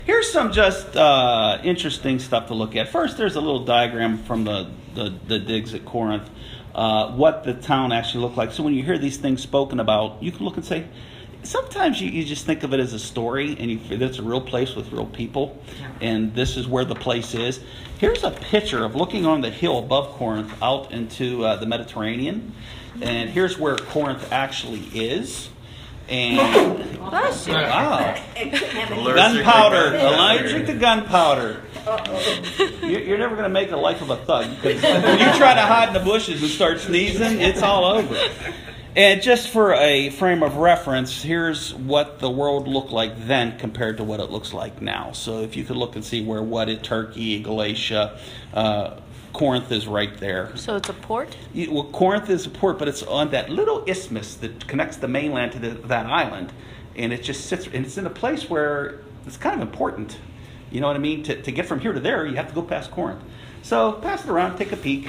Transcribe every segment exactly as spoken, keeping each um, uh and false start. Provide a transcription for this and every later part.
Here's some just uh, interesting stuff to look at. First, there's a little diagram from the, the, the digs at Corinth, uh, what the town actually looked like. So when you hear these things spoken about, you can look and say, sometimes you, you just think of it as a story, and you, it's a real place with real people, and this is where the place is. Here's a picture of looking on the hill above Corinth out into uh, the Mediterranean, and here's where Corinth actually is. And wow, gunpowder, allergic to gunpowder. You're, you're never going to make a life of a thug, because when you try to hide in the bushes and start sneezing, it's all over. And just for a frame of reference, here's what the world looked like then compared to what it looks like now. So if you could look and see where what is Turkey, Galatia, uh, Corinth is right there. So it's a port? You, well, Corinth is a port, but it's on that little isthmus that connects the mainland to the, that island. And it just sits, and it's in a place where it's kind of important. You know what I mean? To, to get from here to there, you have to go past Corinth. So pass it around, take a peek.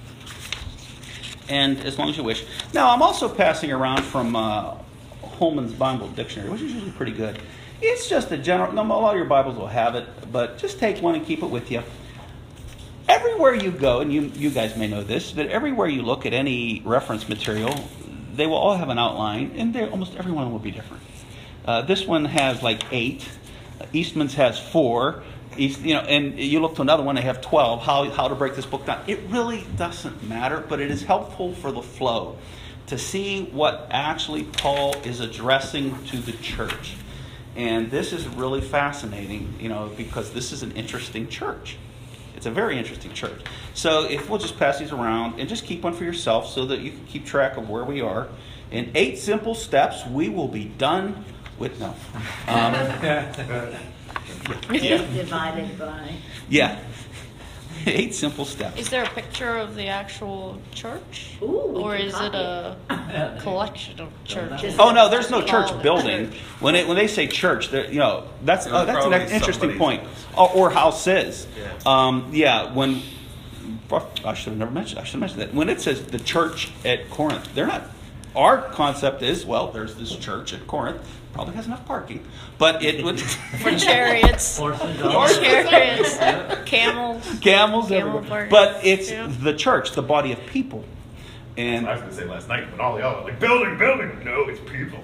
And as long as you wish. Now, I'm also passing around from uh, Holman's Bible Dictionary, which is usually pretty good. It's just a general, no, a lot of your Bibles will have it, but just take one and keep it with you. Everywhere you go, and you, you guys may know this, but everywhere you look at any reference material, they will all have an outline, and they, almost every one will be different. Uh, this one has like eight. Uh, Eastman's has four. East, you know, and you look to another one, they have twelve. How how to break this book down? It really doesn't matter, but it is helpful for the flow to see what actually Paul is addressing to the church. And this is really fascinating, you know, because this is an interesting church. It's a very interesting church. So if we'll just pass these around and just keep one for yourself so that you can keep track of where we are. In eight simple steps, we will be done with no. Um, Yeah. Divided by. Yeah. Eight simple steps. Is there a picture of the actual church? Ooh, or is it a collection of churches? Oh no, there's no Call church it building. church. When it, when they say church, you know that's oh, that's an Probably interesting somebody's point. house. Or, or houses. Yeah. Um, yeah. When I should have never mentioned. I should have mentioned that. When it says the church at Corinth, they're not. Our concept is, well, there's this church at Corinth. Probably has enough parking, but it would For chariots. Or chariots. Camels. camels Camel everywhere. parking. But it's Yeah. the church, the body of people, and I was going to say last night, but all y'all are like, building, building. No, it's people.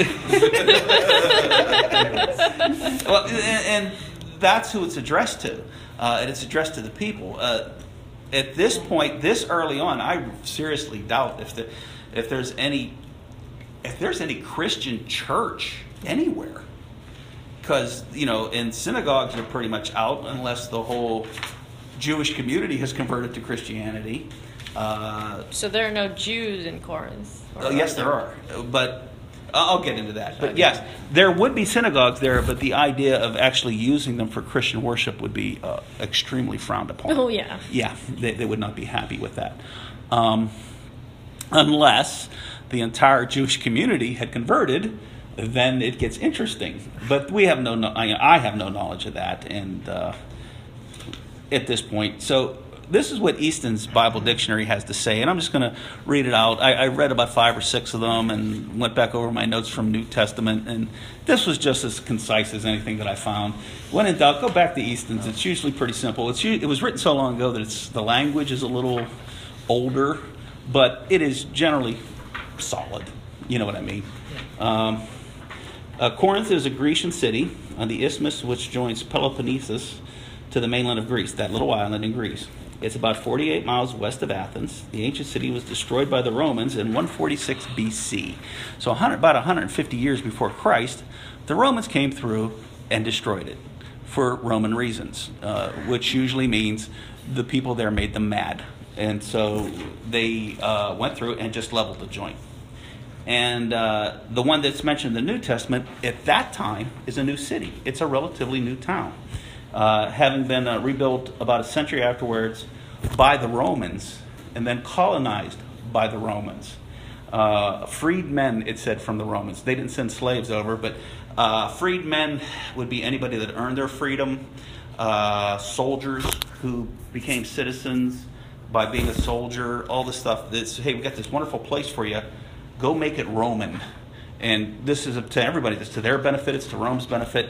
well, and, and that's who it's addressed to, uh, and it's addressed to the people. Uh, at this point, this early on, I seriously doubt if the, if there's any. If there's any Christian church anywhere, because, you know, and synagogues are pretty much out unless the whole Jewish community has converted to Christianity. Uh, So there are no Jews in Corinth? uh, yes, there are, but I'll get into that. But yes, there would be synagogues there, but the idea of actually using them for Christian worship would be uh, extremely frowned upon. Oh, yeah. Yeah, they, they would not be happy with that. Um, unless the entire Jewish community had converted, then it gets interesting. But we have no, no I have no knowledge of that, and uh, at this point, so this is what Easton's Bible Dictionary has to say, and I'm just going to read it out. I, I read about five or six of them and went back over my notes from New Testament, and this was just as concise as anything that I found. When in doubt, go back to Easton's. It's usually pretty simple. It's it was written so long ago that it's the language is a little older, but it is generally solid. You know what I mean? Um, uh, Corinth is a Grecian city on the isthmus which joins Peloponnesus to the mainland of Greece, that little island in Greece. It's about forty-eight miles west of Athens. The ancient city was destroyed by the Romans in one forty-six B C. So one hundred, about one hundred fifty years before Christ, the Romans came through and destroyed it for Roman reasons, uh, which usually means the people there made them mad. And so they uh, went through and just leveled the joint. And uh, the one that's mentioned in the New Testament at that time is a new city. It's a relatively new town, uh, having been uh, rebuilt about a century afterwards by the Romans and then colonized by the Romans. Uh, freed men, it said, from the Romans. They didn't send slaves over, but uh, freed men would be anybody that earned their freedom, uh, soldiers who became citizens by being a soldier, all this stuff. That's, hey, we got this wonderful place for you. Go make it Roman. And this is to everybody. It's to their benefit. It's to Rome's benefit.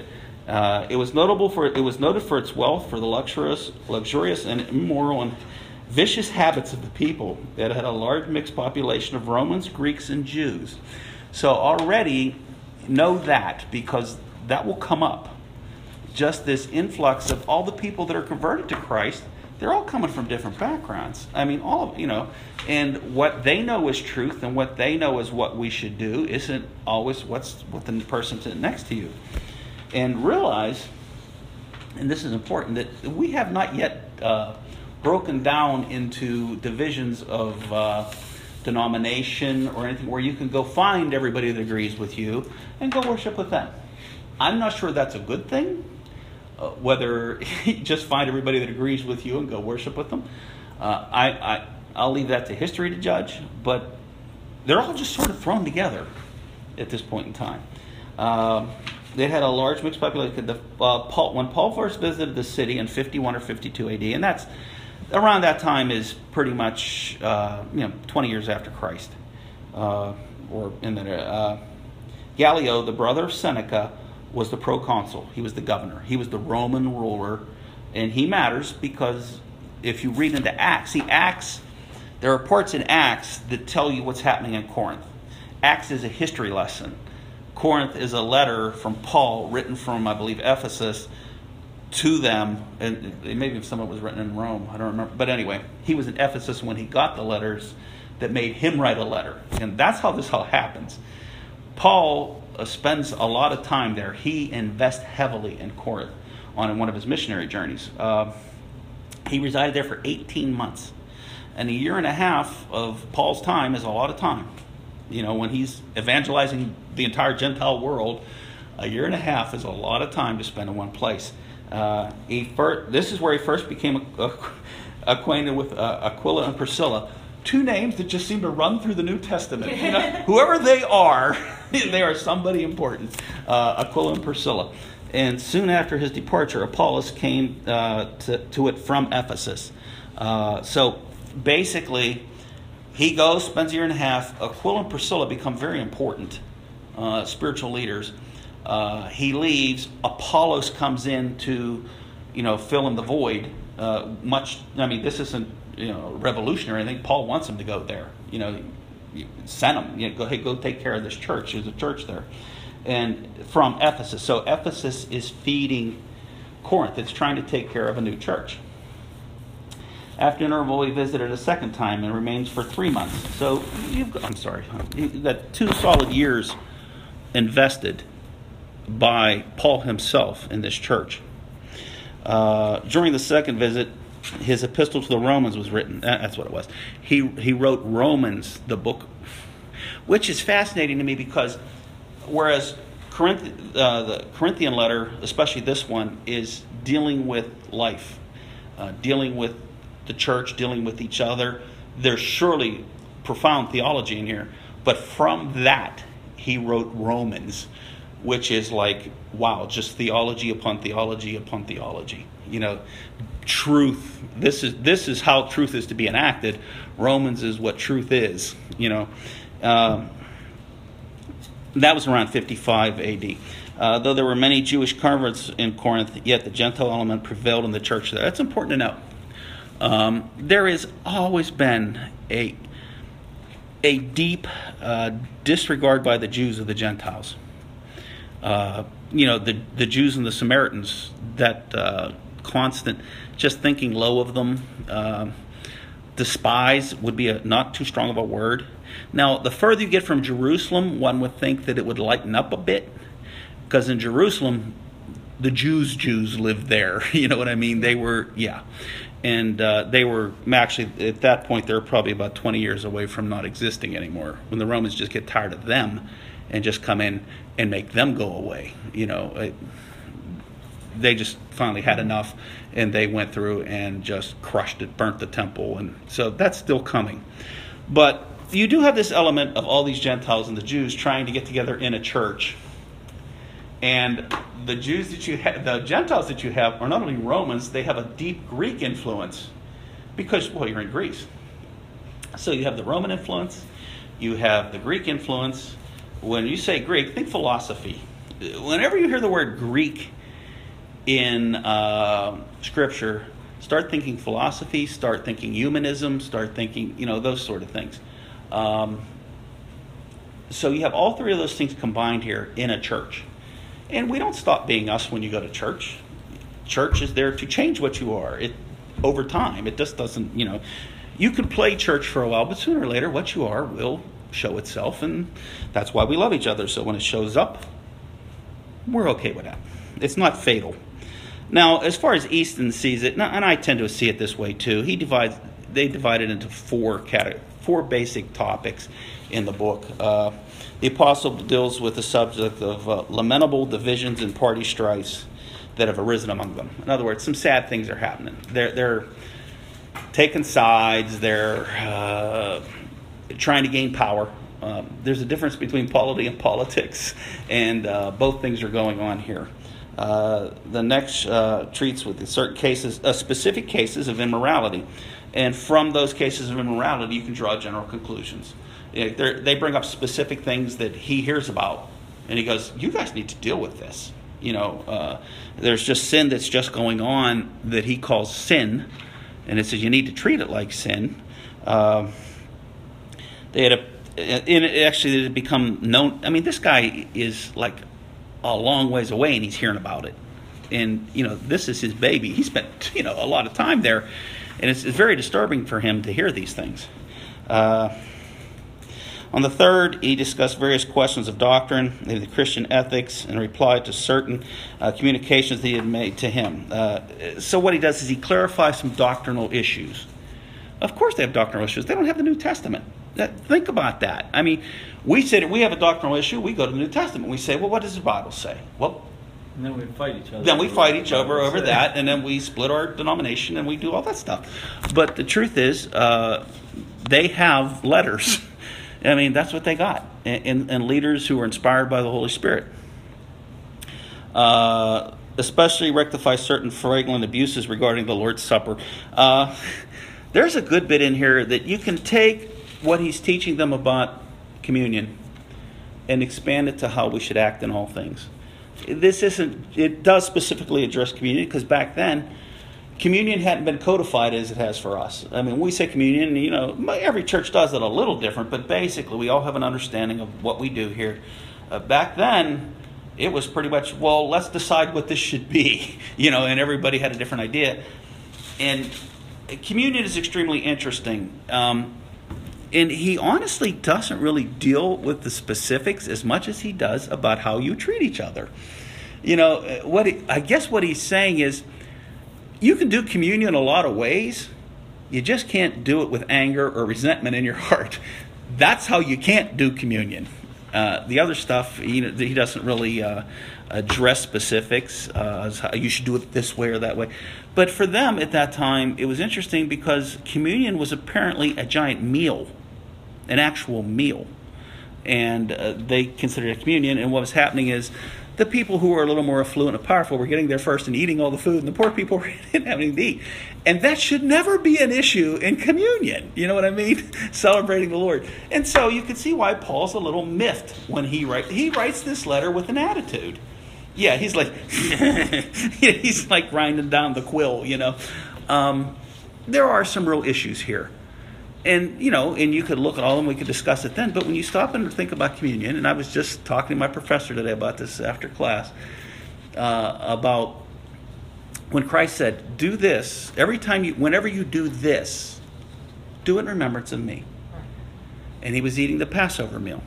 Uh, it was notable for it was noted for its wealth, for the luxurious, luxurious and immoral and vicious habits of the people. It had a large mixed population of Romans, Greeks, and Jews. So already know that, because that will come up. Just this influx of all the people that are converted to Christ, they're all coming from different backgrounds. I mean, all of, you know, and what they know is truth and what they know is what we should do isn't always what's what the person sitting next to you. And realize, and this is important, that we have not yet uh, broken down into divisions of uh, denomination or anything where you can go find everybody that agrees with you and go worship with them. I'm not sure that's a good thing. Uh, whether you just find everybody that agrees with you and go worship with them. Uh, I, I, I'll leave that to history to judge, but they're all just sort of thrown together at this point in time. Uh, they had a large mixed population. The, uh, Paul, when Paul first visited the city in fifty-one or fifty-two A D, and that's around that time is pretty much uh, you know twenty years after Christ, uh, or in the uh, Gallio, the brother of Seneca, was the proconsul. He was the governor. He was the Roman ruler. And he matters because if you read into Acts, see, Acts, there are parts in Acts that tell you what's happening in Corinth. Acts is a history lesson. Corinth is a letter from Paul written from, I believe, Ephesus to them. And maybe some of it was written in Rome. I don't remember. But anyway, he was in Ephesus when he got the letters that made him write a letter. And that's how this all happens. Paul Uh, spends a lot of time there. He invests heavily in Corinth on one of his missionary journeys. Uh, he resided there for eighteen months. And a year and a half of Paul's time is a lot of time. You know, when he's evangelizing the entire Gentile world, a year and a half is a lot of time to spend in one place. Uh, he first, this is where he first became a, a, acquainted with uh, Aquila and Priscilla. Two names that just seem to run through the New Testament. You know, whoever they are, they are somebody important. Uh, Aquila and Priscilla. And soon after his departure, Apollos came uh, to, to it from Ephesus. Uh, so basically, he goes, spends a year and a half. Aquila and Priscilla become very important uh, spiritual leaders. Uh, he leaves. Apollos comes in to, you know, fill in the void. Uh, much, I mean, this isn't, you know, revolutionary. I think Paul wants him to go there. You know, you sent him. You know, go, hey, go take care of this church. There's a church there, and from Ephesus. So Ephesus is feeding Corinth. It's trying to take care of a new church. After an interval, he visited a second time and remains for three months. So you've got, I'm sorry, you've got two solid years invested by Paul himself in this church. Uh, during the second visit, his epistle to the Romans was written. That's what it was. He he wrote Romans, the book, which is fascinating to me because whereas Corinth, uh, the Corinthian letter, especially this one, is dealing with life, uh, dealing with the church, dealing with each other. There's surely profound theology in here. But from that, he wrote Romans, which is like, wow, just theology upon theology upon theology. You know, truth. This is this is how truth is to be enacted. Romans is what truth is. You know, um, that was around fifty-five A D. Uh, though there were many Jewish converts in Corinth, yet the Gentile element prevailed in the church there. That's important to know. Um, there has always been a a deep uh, disregard by the Jews of the Gentiles. Uh, you know, the the Jews and the Samaritans, that uh, constant just thinking low of them. Uh, despise would be a, not too strong of a word. Now, the further you get from Jerusalem, one would think that it would lighten up a bit, because in Jerusalem, the Jews' Jews lived there. You know what I mean? They were, yeah. And uh, they were, actually, at that point, they were probably about twenty years away from not existing anymore, when the Romans just get tired of them and just come in and make them go away. You know, it, they just finally had enough, and they went through and just crushed it, burnt the temple. And so that's still coming. But you do have this element of all these Gentiles and the Jews trying to get together in a church. And the Jews that you have, the Gentiles that you have, are not only Romans, they have a deep Greek influence because, well, you're in Greece. So you have the Roman influence, you have the Greek influence. When you say Greek, think philosophy. Whenever you hear the word Greek in uh, Scripture, start thinking philosophy, start thinking humanism, start thinking, you know, those sort of things. Um, so you have all three of those things combined here in a church. And we don't stop being us when you go to church. Church is there to change what you are it, over time. It just doesn't, you know, you can play church for a while, but sooner or later what you are will show itself, and that's why we love each other. So when it shows up, we're okay with that. It's not fatal. Now, as far as Easton sees it, and I tend to see it this way too, he divides, they divide it into four categories, four basic topics in the book. Uh, the apostle deals with the subject of uh, lamentable divisions and party strifes that have arisen among them. In other words, some sad things are happening. They're they're taking sides. They're uh, trying to gain power. Um, there's a difference between polity and politics, and uh, both things are going on here. Uh, the next uh, treats with certain cases, uh, specific cases of immorality, and from those cases of immorality, you can draw general conclusions. Yeah, they bring up specific things that he hears about, and he goes, "You guys need to deal with this." You know, uh, there's just sin that's just going on that he calls sin, and it says you need to treat it like sin. Uh, they had a, and it actually it had become known. I mean, this guy is like a long ways away, and he's hearing about it. And you know, this is his baby. He spent you know a lot of time there, and it's, it's very disturbing for him to hear these things. Uh, On the third, he discussed various questions of doctrine, the Christian ethics, and replied to certain uh, communications that he had made to him. Uh, so what he does is he clarifies some doctrinal issues. Of course they have doctrinal issues. They don't have the New Testament. That, think about that. I mean, we say that we have a doctrinal issue, we go to the New Testament. We say, well, what does the Bible say? Well, and then we fight each other. Then we fight each other over that, and then we split our denomination, and we do all that stuff. But the truth is, uh, they have letters. I mean, that's what they got. And, and leaders who are inspired by the Holy Spirit. Uh, especially rectify certain fraudulent abuses regarding the Lord's Supper. Uh, there's a good bit in here that you can take what he's teaching them about communion and expand it to how we should act in all things. This isn't, it does specifically address communion, because back then, communion hadn't been codified as it has for us. I mean, when we say communion, you know, every church does it a little different, but basically we all have an understanding of what we do here. Uh, back then, it was pretty much, well, let's decide what this should be, you know, and everybody had a different idea. And communion is extremely interesting. Um, and he honestly doesn't really deal with the specifics as much as he does about how you treat each other. You know, what he, I guess what he's saying is, you can do communion a lot of ways. You just can't do it with anger or resentment in your heart. That's how you can't do communion. Uh, the other stuff, he, he doesn't really uh, address specifics. Uh, how you should do it this way or that way. But for them at that time, it was interesting because communion was apparently a giant meal, an actual meal. And uh, they considered it communion. And what was happening is, the people who were a little more affluent and powerful were getting there first and eating all the food, and the poor people didn't have anything to eat. And that should never be an issue in communion. You know what I mean? Celebrating the Lord. And so you can see why Paul's a little miffed when he writes. He writes this letter with an attitude. Yeah, he's like, he's like grinding down the quill, you know. Um, there are some real issues here. And, you know, and you could look at all of them, we could discuss it then. But when you stop and think about communion, and I was just talking to my professor today about this after class, uh, about when Christ said, do this, every time you, whenever you do this, do it in remembrance of me. And he was eating the Passover meal.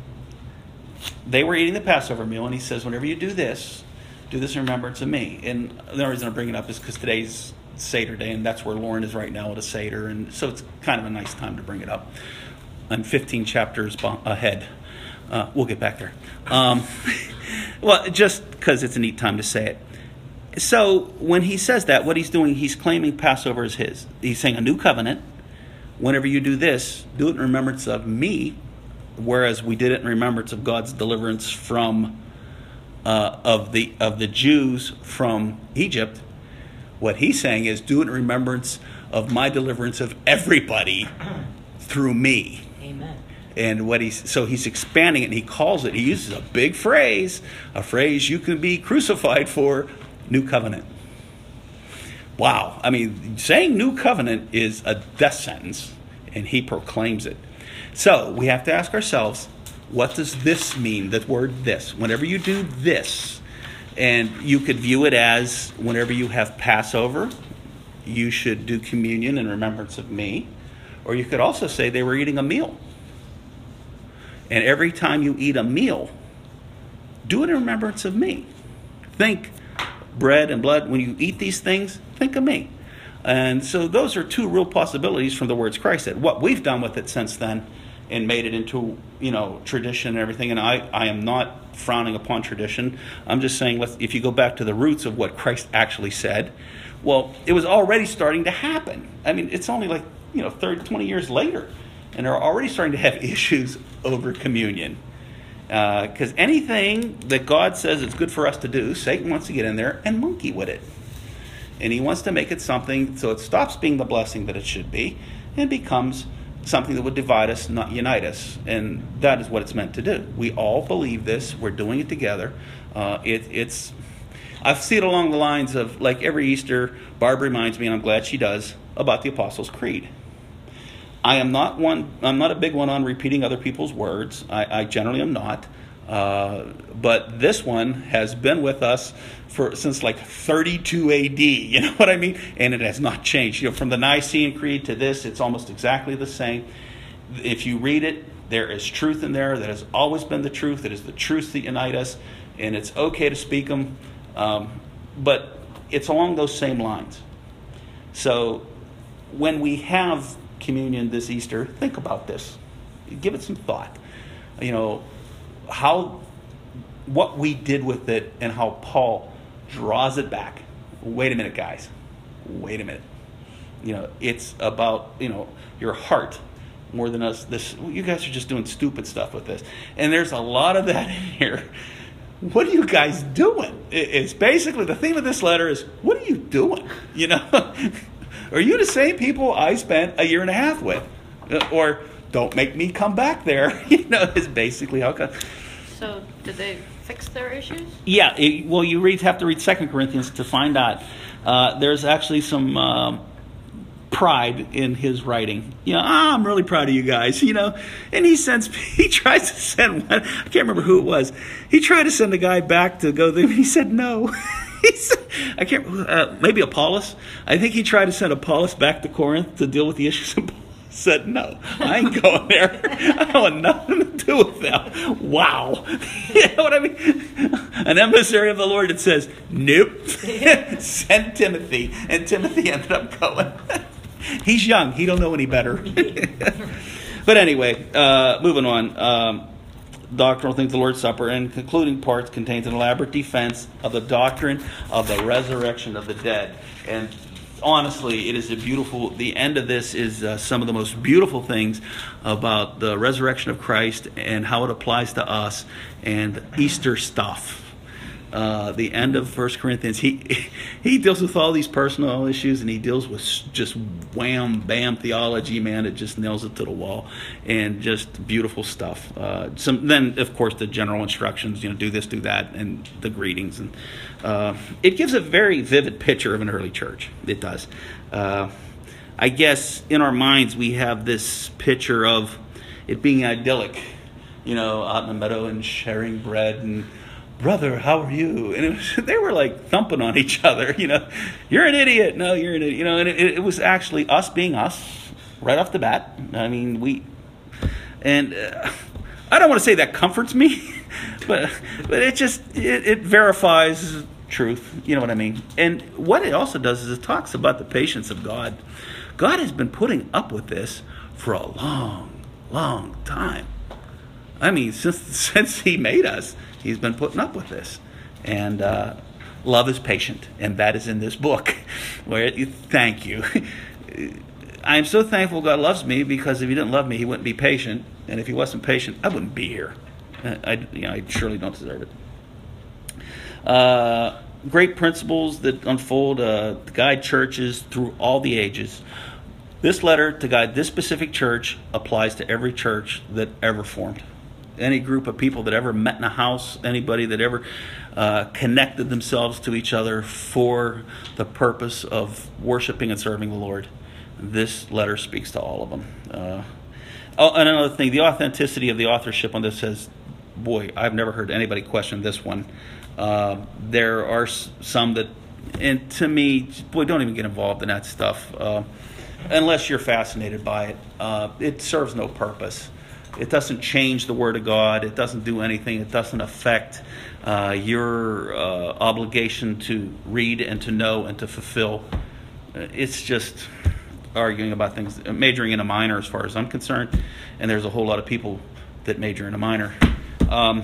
They were eating the Passover meal, and he says, whenever you do this, do this in remembrance of me. And the only reason I'm bringing it up is because today's Seder day, and that's where Lauren is right now at a Seder, and so it's kind of a nice time to bring it up. I'm fifteen chapters ahead. Uh, we'll get back there. Um, well, just because it's a neat time to say it. So when he says that, what he's doing, he's claiming Passover is his. He's saying a new covenant. Whenever you do this, do it in remembrance of me, whereas we did it in remembrance of God's deliverance from uh, of the of the Jews from Egypt. What he's saying is, do it in remembrance of my deliverance of everybody through me. Amen. And what he's so he's expanding it, and he calls it, he uses a big phrase, a phrase you can be crucified for, New covenant. Wow. I mean, saying new covenant is a death sentence, and he proclaims it. So we have to ask ourselves, what does this mean? The word this. Whenever you do this, and you could view it as whenever you have Passover, you should do communion in remembrance of me. Or you could also say they were eating a meal. And every time you eat a meal, do it in remembrance of me. Think bread and blood. When you eat these things, think of me. And so those are two real possibilities from the words Christ said. What we've done with it since then and made it into, you know, tradition and everything. And I, I am not frowning upon tradition. I'm just saying, let's, if you go back to the roots of what Christ actually said, well, it was already starting to happen. I mean, it's only like, you know, thirty, twenty years later. And they're already starting to have issues over communion. Because uh, anything that God says is good for us to do, Satan wants to get in there and monkey with it. And he wants to make it something so it stops being the blessing that it should be and becomes something that would divide us, not unite us. And that is what it's meant to do. We all believe this. We're doing it together. Uh, it, it's, I see it along the lines of, like every Easter, Barb reminds me, and I'm glad she does, about the Apostles' Creed. I am not one. I'm not a big one on repeating other people's words. I, I generally am not. Uh, but this one has been with us for since like thirty-two A D. You know what I mean? And it has not changed. You know, from the Nicene Creed to this, it's almost exactly the same. If you read it, there is truth in there that has always been the truth. It is the truth that unite us, and it's okay to speak them. Um, but it's along those same lines. So when we have communion this Easter, think about this. Give it some thought. You know, how, what we did with it and how Paul draws it back. Wait a minute, guys. Wait a minute. You know, it's about, you know, your heart more than us. This, you guys are just doing stupid stuff with this. And there's a lot of that in here. What are you guys doing? It's basically, the theme of this letter is, what are you doing? You know? Are you the same people I spent a year and a half with? Or don't make me come back there. You know, is basically how it goes. So did they fix their issues? Yeah, it, well, you read, have to read Second Corinthians to find out. Uh, there's actually some um, pride in his writing. You know, ah, I'm really proud of you guys, you know. And he sends, he tries to send one, I can't remember who it was. He tried to send a guy back to go there, and he said no. He said, I can't, uh, maybe Apollos. I think he tried to send Apollos back to Corinth to deal with the issues. And Apollos said, no, I ain't going there. I want nothing to do with them. Wow. You know what I mean? An emissary of the Lord that says, nope, send Timothy. And Timothy ended up going. He's young. He don't know any better. But anyway, uh, moving on. Um, Doctrinal things, the Lord's Supper, and concluding parts contains an elaborate defense of the doctrine of the resurrection of the dead. And honestly, it is a beautiful, the end of this is uh, some of the most beautiful things about the resurrection of Christ and how it applies to us and Easter stuff. Uh, the end of First Corinthians, he he deals with all these personal issues, and he deals with just wham bam theology. Man, it just nails it to the wall, and just beautiful stuff. Uh, some then, of course, the general instructions. You know, do this, do that, and the greetings, and uh, it gives a very vivid picture of an early church. It does. Uh, I guess in our minds we have this picture of it being idyllic. You know, out in the meadow and sharing bread and. Brother, how are you? And it was, they were like thumping on each other, you know. You're an idiot. No, you're an idiot. You know, and it, it was actually us being us right off the bat. I mean, we, and uh, I don't want to say that comforts me, but but it just, it, it verifies truth. You know what I mean? And what it also does is it talks about the patience of God. God has been putting up with this for a long, long time. I mean, since since he made us, he's been putting up with this. And uh, love is patient, and that is in this book. Where you, thank you. I am so thankful God loves me, because if he didn't love me, he wouldn't be patient. And if he wasn't patient, I wouldn't be here. I, you know, I surely don't deserve it. Uh, great principles that unfold uh, to guide churches through all the ages. This letter to guide this specific church applies to every church that ever formed. any group of people that ever met in a house, anybody that ever uh, connected themselves to each other for the purpose of worshiping and serving the Lord. This letter speaks to all of them. Uh, oh, and another thing, the authenticity of the authorship on this says, boy, I've never heard anybody question this one. Uh, there are s- some that, and to me, boy, don't even get involved in that stuff. Uh, unless you're fascinated by it. Uh, it serves no purpose. It doesn't change the Word of God. It doesn't do anything. It doesn't affect uh, your uh, obligation to read and to know and to fulfill. It's just arguing about things, majoring in a minor as far as I'm concerned, and there's a whole lot of people that major in a minor. Um,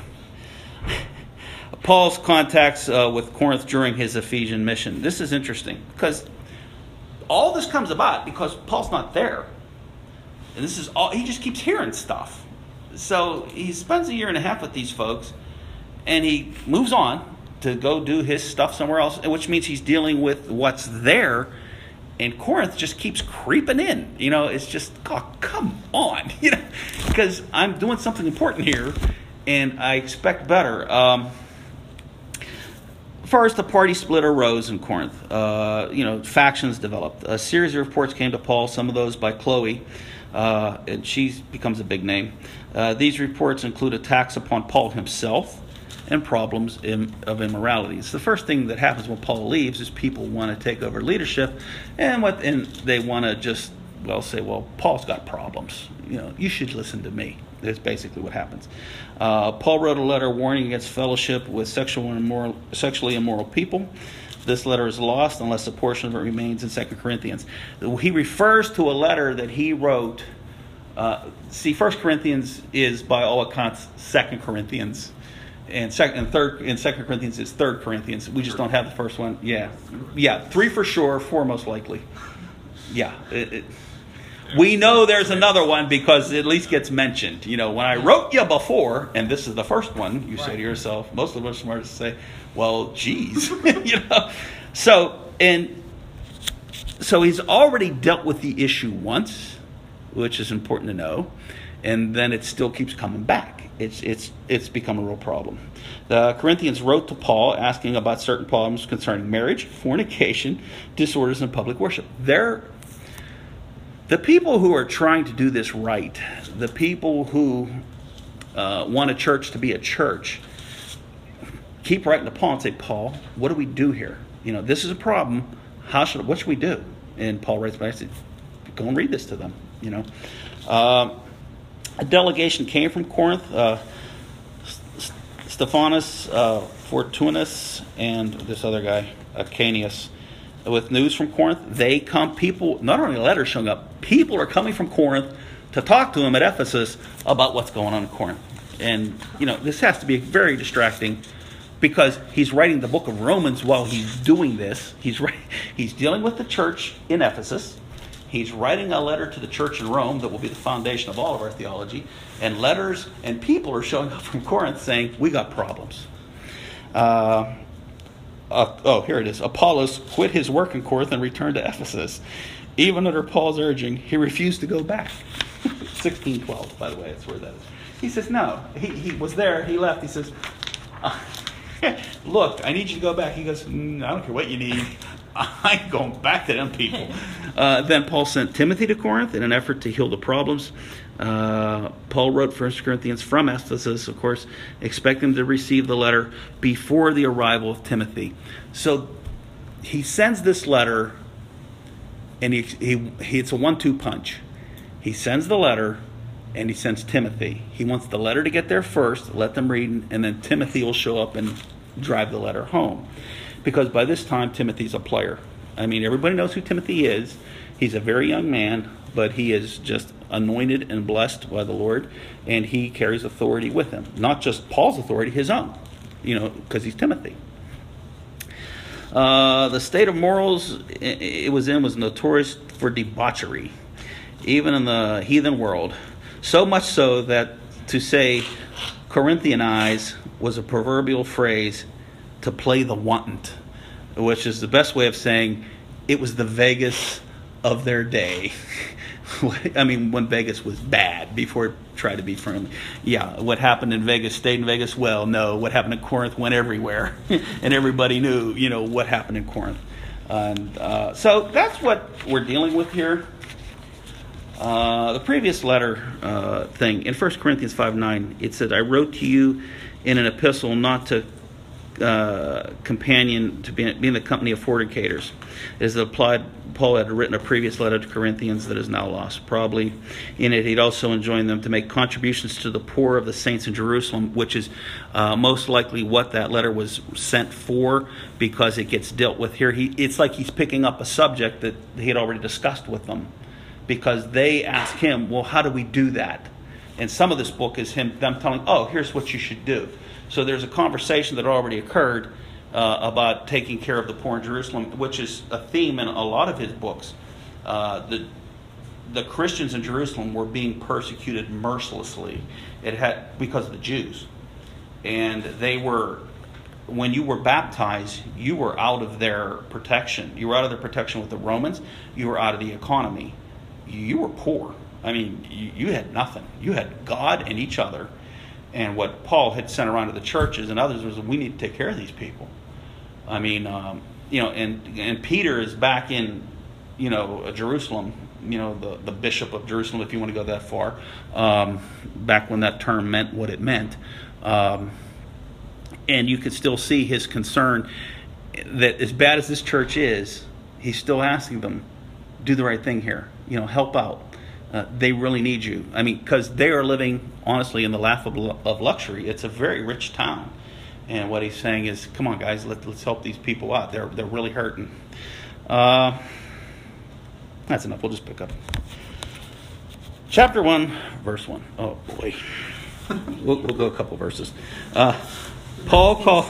Paul's contacts uh, with Corinth during his Ephesian mission. This is interesting because all this comes about because Paul's not there. And this is all, he just keeps hearing stuff. So he spends a year and a half with these folks, and he moves on to go do his stuff somewhere else, which means he's dealing with what's there. And Corinth just keeps creeping in. You know, it's just, oh, come on. You know, because I'm doing something important here, and I expect better. Um, First, the party split arose in Corinth. Uh, you know, factions developed. A series of reports came to Paul, some of those by Chloe, uh, and she becomes a big name. Uh, these reports include attacks upon Paul himself and problems in, of immorality. It's the first thing that happens when Paul leaves is people want to take over leadership, and what and they want to just, well, say, well, Paul's got problems. You know, you should listen to me. That's basically what happens. Uh, Paul wrote a letter warning against fellowship with sexual and immoral, sexually immoral people. This letter is lost unless a portion of it remains in Second Corinthians. He refers to a letter that he wrote. Uh, see, First Corinthians is, by all accounts, Second Corinthians. And second and third in Second Corinthians is Third Corinthians. We just don't have the first one. Yeah. Yeah, three for sure, four most likely. Yeah. It, it, We know there's another one because it at least gets mentioned. You know, when I wrote you before, and this is the first one, you right. say to yourself, most of us are smart to say, well, geez. you know? So, and so he's already dealt with the issue once, which is important to know, and then it still keeps coming back. It's it's it's become a real problem. The Corinthians wrote to Paul asking about certain problems concerning marriage, fornication, disorders, and public worship. They're The people who are trying to do this right, the people who uh, want a church to be a church, keep writing to Paul and say, Paul, what do we do here? You know, this is a problem. How should what should we do? And Paul writes back and says, go and read this to them. You know, uh, a delegation came from Corinth. Uh, Stephanus, uh, Fortunus, and this other guy, Acanius. With news from Corinth, they come, people, not only letters showing up, people are coming from Corinth to talk to him at Ephesus about what's going on in Corinth. And, you know, this has to be very distracting because he's writing the book of Romans while he's doing this. He's he's dealing with the church in Ephesus. He's writing a letter to the church in Rome that will be the foundation of all of our theology. And letters and people are showing up from Corinth saying, we got problems. Uh... Uh, oh, here it is. Apollos quit his work in Corinth and returned to Ephesus. Even under Paul's urging, he refused to go back. sixteen twelve, by the way, that's where that is. He says, no. He, he was there. He left. He says, uh, look, I need you to go back. He goes, mm, I don't care what you need. I ain't going back to them people. Uh, then Paul sent Timothy to Corinth in an effort to heal the problems. Uh, Paul wrote First Corinthians from Ephesus, of course, expecting to receive the letter before the arrival of Timothy. So he sends this letter, and he, he, he it's a one two punch. He sends the letter, and he sends Timothy. He wants the letter to get there first, let them read, and then Timothy will show up and drive the letter home. Because by this time, Timothy's a player. I mean, everybody knows who Timothy is. He's a very young man, but he is just anointed and blessed by the Lord, and he carries authority with him. Not just Paul's authority, his own, you know, because he's Timothy. Uh, the state of morals it was in was notorious for debauchery, even in the heathen world. So much so that to say Corinthianize was a proverbial phrase to play the wanton, which is the best way of saying it was the Vegas of their day. I mean, when Vegas was bad, before it tried to be friendly. Yeah, what happened in Vegas stayed in Vegas. Well, no, what happened in Corinth went everywhere, and everybody knew, you know, what happened in Corinth. And uh, so that's what we're dealing with here. Uh, the previous letter uh, thing in First Corinthians five nine, it said, "I wrote to you in an epistle not to uh, companion to be, be in the company of fornicators." As applied, Paul had written a previous letter to Corinthians that is now lost. Probably in it, he'd also enjoined them to make contributions to the poor of the saints in Jerusalem, which is uh, most likely what that letter was sent for, because it gets dealt with here. He, it's like he's picking up a subject that he had already discussed with them, because they ask him, well, how do we do that? And some of this book is him them telling, oh, here's what you should do. So there's a conversation that already occurred uh, about taking care of the poor in Jerusalem, which is a theme in a lot of his books. Uh, the the Christians in Jerusalem were being persecuted mercilessly. It had because of the Jews, and they were. When you were baptized, you were out of their protection. You were out of their protection with the Romans. You were out of the economy. You were poor. I mean, you, you had nothing. You had God and each other. And what Paul had sent around to the churches and others was, we need to take care of these people. I mean, um, you know, and and Peter is back in, you know, Jerusalem, you know, the, the bishop of Jerusalem, if you want to go that far, um, back when that term meant what it meant. Um, and you could still see his concern that as bad as this church is, he's still asking them, do the right thing here. You know, help out. Uh, they really need you. I mean, because they are living, honestly, in the lap of, of luxury. It's a very rich town. And what he's saying is, come on, guys, let, let's help these people out. They're they're really hurting. Uh, that's enough. We'll just pick up. Chapter one, verse one. Oh, boy. we'll, we'll go a couple verses. Uh, Paul called...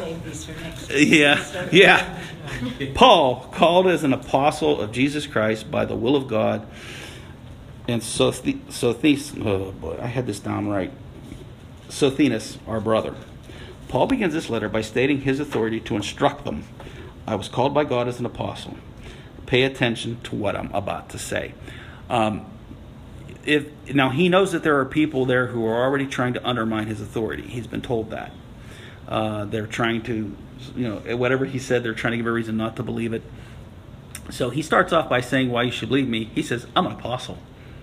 Yeah, yeah. Paul, called as an apostle of Jesus Christ by the will of God, and Sosthenes, oh boy, I had this down right. Sosthenes, our brother. Paul begins this letter by stating his authority to instruct them. I was called by God as an apostle. Pay attention to what I'm about to say. Um, if now he knows that there are people there who are already trying to undermine his authority. He's been told that. Uh, they're trying to, you know, whatever he said, they're trying to give a reason not to believe it. So he starts off by saying why you should believe me. He says, I'm an apostle.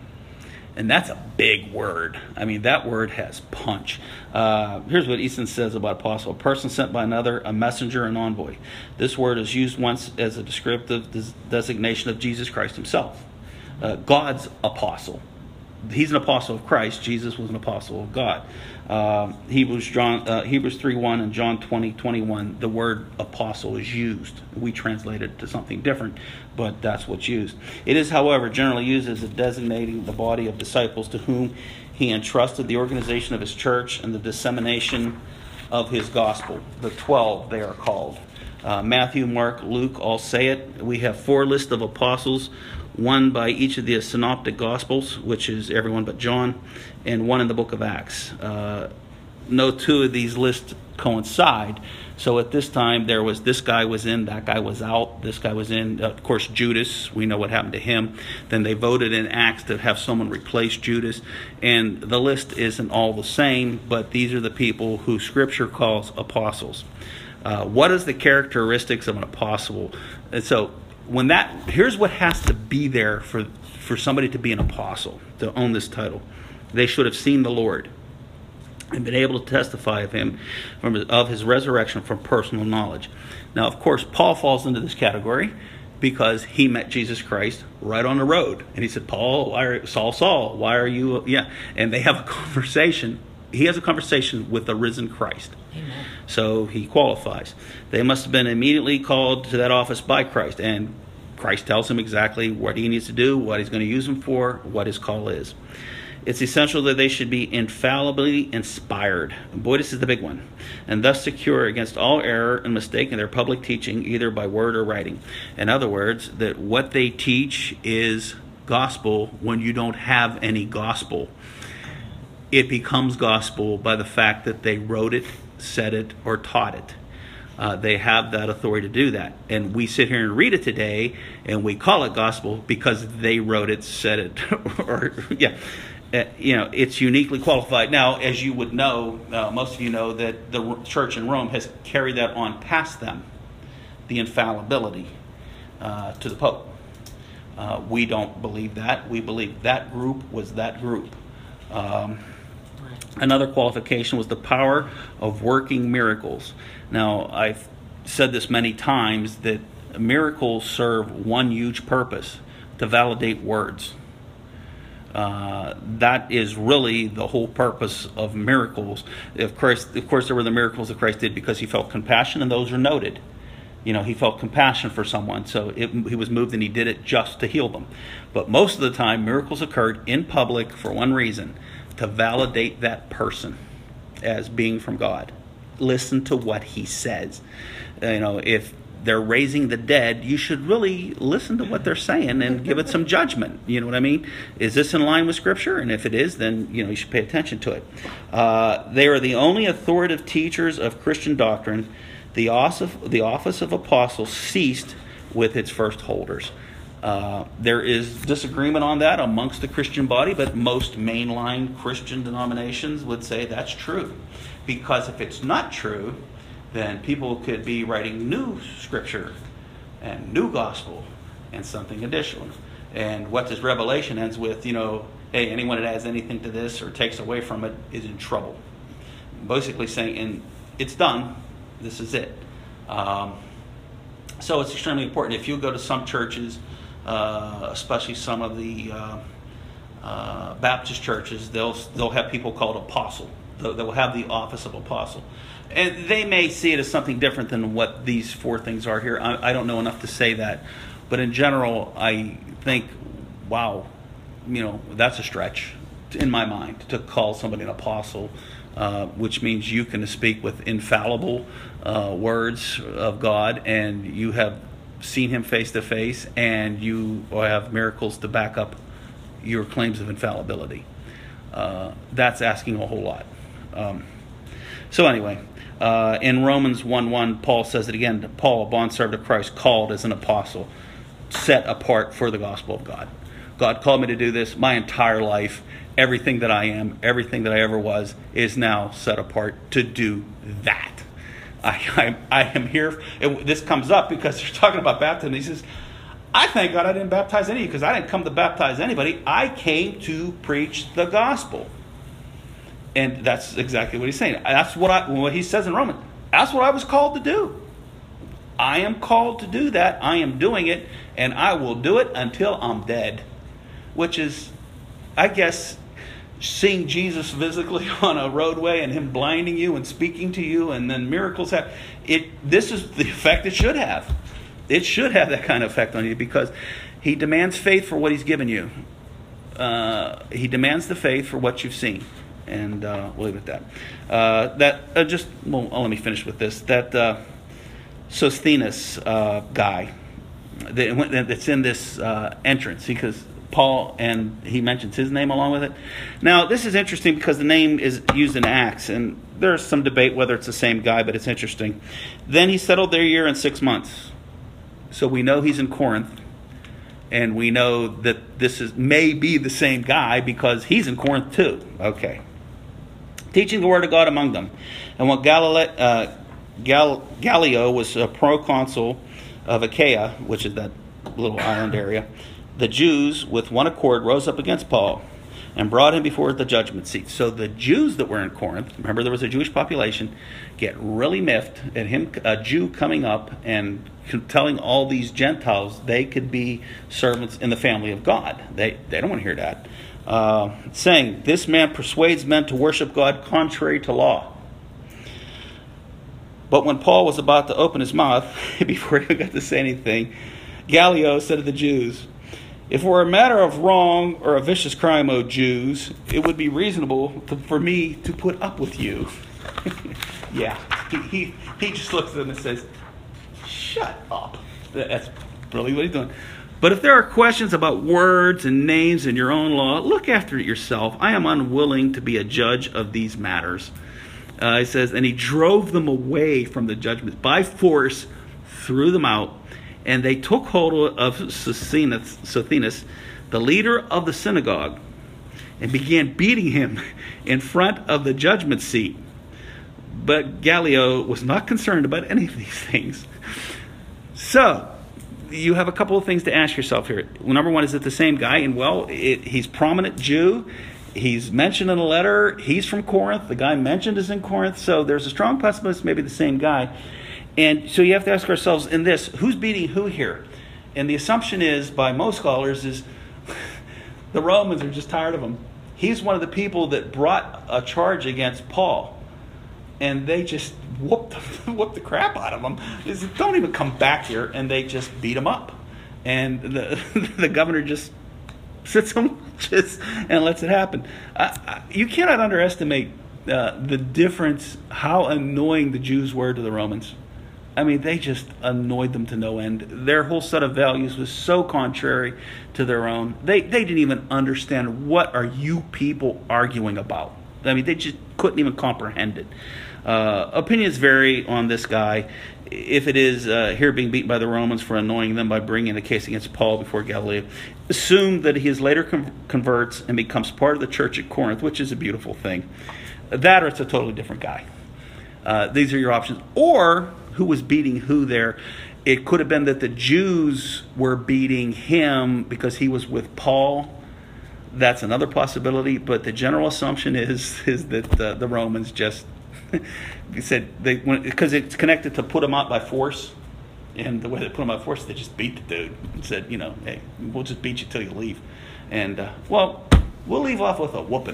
And that's a big word. I mean, that word has punch. Uh, here's what Easton says about apostle. A person sent by another, a messenger, an envoy. This word is used once as a descriptive des- designation of Jesus Christ himself. Uh, God's apostle. He's an apostle of Christ. Jesus was an apostle of God. Uh, Hebrews John uh, Hebrews three one and John twenty twenty-one, the word apostle is used. We translate it to something different, but that's what's used. It is, however, generally used as a designating the body of disciples to whom he entrusted the organization of his church and the dissemination of his gospel. The twelve, they are called. Uh, Matthew, Mark, Luke all say it. We have four lists of apostles, one by each of the synoptic gospels, which is everyone but John, and one in the book of Acts. Uh, no two of these lists coincide. So at this time, there was this guy was in, that guy was out, this guy was in. Uh, of course, Judas, we know what happened to him. Then they voted in Acts to have someone replace Judas. And the list isn't all the same, but these are the people who Scripture calls apostles. Uh, what is the characteristics of an apostle? And so when that, here's what has to be there for, for somebody to be an apostle, to own this title. They should have seen the Lord and been able to testify of him, from, of his resurrection from personal knowledge. Now, of course, Paul falls into this category because he met Jesus Christ right on the road. And he said, Paul, why are, Saul, Saul, why are you, yeah. And they have a conversation. He has a conversation with the risen Christ. Amen. So he qualifies. They must have been immediately called to that office by Christ. And Christ tells him exactly what he needs to do, what he's going to use him for, what his call is. It's essential that they should be infallibly inspired. Boy, this is the big one. And thus secure against all error and mistake in their public teaching, either by word or writing. In other words, that what they teach is gospel when you don't have any gospel. It becomes gospel by the fact that they wrote it, said it, or taught it. Uh, they have that authority to do that. And we sit here and read it today, and we call it gospel because they wrote it, said it, or, yeah. Uh, you know, it's uniquely qualified. Now, as you would know, uh, most of you know that the church in Rome has carried that on past them, the infallibility uh, to the Pope. Uh, we don't believe that. We believe that group was that group. Um, another qualification was the power of working miracles. Now, I've said this many times that miracles serve one huge purpose: to validate words. Uh, that is really the whole purpose of miracles. Of course, of course, there were the miracles that Christ did because he felt compassion, and those are noted. You know, he felt compassion for someone, so it, he was moved and he did it just to heal them. But most of the time, miracles occurred in public for one reason: to validate that person as being from God. Listen to what he says. You know, if they're raising the dead, you should really listen to what they're saying and give it some judgment. You know what I mean? Is this in line with Scripture? And if it is, then you know you should pay attention to it. Uh, they are the only authoritative teachers of Christian doctrine. The office, the office of apostle ceased with its first holders. Uh, there is disagreement on that amongst the Christian body, but most mainline Christian denominations would say that's true. Because if it's not true, then people could be writing new scripture and new gospel and something additional. And what this Revelation ends with, you know, hey, anyone that adds anything to this or takes away from it is in trouble. Basically saying, and it's done, this is it. Um, so it's extremely important. If you go to some churches, uh, especially some of the uh, uh, Baptist churches, they'll they'll have people called apostle. They'll, they'll have the office of apostle. And they may see it as something different than what these four things are here. I, I don't know enough to say that. But in general, I think, wow, you know, that's a stretch in my mind to call somebody an apostle, uh, which means you can speak with infallible uh, words of God, and you have seen him face to face, and you have miracles to back up your claims of infallibility. Uh, that's asking a whole lot. Um, so anyway, uh, in Romans one one, Paul says it again. Paul, a bondservant of Christ, called as an apostle, set apart for the gospel of God. God called me to do this. My entire life, everything that I am, everything that I ever was, is now set apart to do that. I, I, I am here. It, this comes up because they're talking about baptism. He says, I thank God I didn't baptize any of you, because I didn't come to baptize anybody. I came to preach the gospel. And that's exactly what he's saying. That's what I, what he says in Romans. That's what I was called to do. I am called to do that. I am doing it, and I will do it until I'm dead. Which is, I guess, seeing Jesus physically on a roadway and him blinding you and speaking to you, and then miracles happen. It, this is the effect it should have. It should have that kind of effect on you, because he demands faith for what he's given you. Uh, he demands the faith for what you've seen. And uh, we'll leave it at that. Uh, that uh, just, well, oh, let me finish with this. That uh, Sosthenes uh, guy that, that's in this uh, entrance, because Paul, and he mentions his name along with it. Now, this is interesting because the name is used in Acts, and there's some debate whether it's the same guy, but it's interesting. Then he settled there a year and six months. So we know he's in Corinth, and we know that this is may be the same guy because he's in Corinth too. Okay. Teaching the word of God among them. And when Galile- uh, Gal- Gallio was a proconsul of Achaia, which is that little island area, the Jews with one accord rose up against Paul and brought him before the judgment seat. So the Jews that were in Corinth, remember there was a Jewish population, get really miffed at him, a Jew coming up and telling all these Gentiles they could be servants in the family of God. They they don't want to hear that. Uh, saying, this man persuades men to worship God contrary to law. But when Paul was about to open his mouth, before he got to say anything, Gallio said to the Jews, if it were a matter of wrong or a vicious crime, O Jews, it would be reasonable to, for me to put up with you. Yeah, he, he he just looks at them and says, shut up. That's really what he's doing. But if there are questions about words and names in your own law, look after it yourself. I am unwilling to be a judge of these matters. Uh, it says, and he drove them away from the judgment by force, threw them out, and they took hold of Sosthenes, Sosthenes, the leader of the synagogue, and began beating him in front of the judgment seat. But Gallio was not concerned about any of these things. So, you have a couple of things to ask yourself here. Well, number one, is it the same guy? And well, it, he's prominent Jew. He's mentioned in a letter. He's from Corinth. The guy mentioned is in Corinth. So there's a strong possibility it's maybe the same guy. And so you have to ask ourselves in this, who's beating who here? And the assumption is, by most scholars, is the Romans are just tired of him. He's one of the people that brought a charge against Paul. And they just whooped, whooped the crap out of him. They said, don't even come back here. And they just beat him up. And the, the governor just sits him just and lets it happen. I, I, you cannot underestimate uh, the difference, how annoying the Jews were to the Romans. I mean, they just annoyed them to no end. Their whole set of values was so contrary to their own. They they didn't even understand, what are you people arguing about? I mean, they just couldn't even comprehend it. Uh, opinions vary on this guy. If it is uh, here being beaten by the Romans for annoying them by bringing a case against Paul before Gallio, assume that he is later con- converts and becomes part of the church at Corinth, which is a beautiful thing. That, or it's a totally different guy. Uh, these are your options. Or who was beating who there? It could have been that the Jews were beating him because he was with Paul. That's another possibility. But the general assumption is is that the, the Romans just he said they because it's connected to put him out by force, and the way they put him out by force, they just beat the dude and said, you know, hey, we'll just beat you till you leave, and uh, well, we'll leave off with a whooping.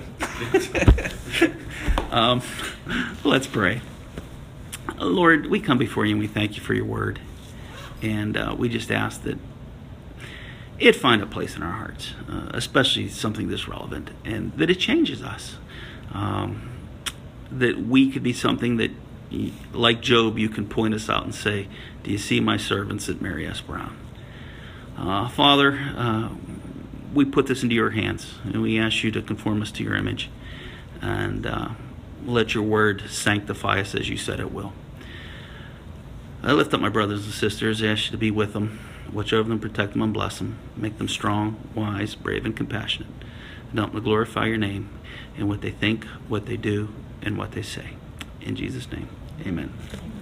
um, let's pray. Lord, we come before you and we thank you for your word, and uh, we just ask that it find a place in our hearts, uh, especially something this relevant, and that it changes us. Um, that we could be something that, like Job, you can point us out and say, do you see my servants at Mary S. Brown? Uh, Father, uh, we put this into your hands, and we ask you to conform us to your image, and uh, let your word sanctify us as you said it will. I lift up my brothers and sisters, I ask you to be with them, watch over them, protect them, and bless them, make them strong, wise, brave, and compassionate, and help them to glorify your name in what they think, what they do, and what they say. In Jesus' name, amen.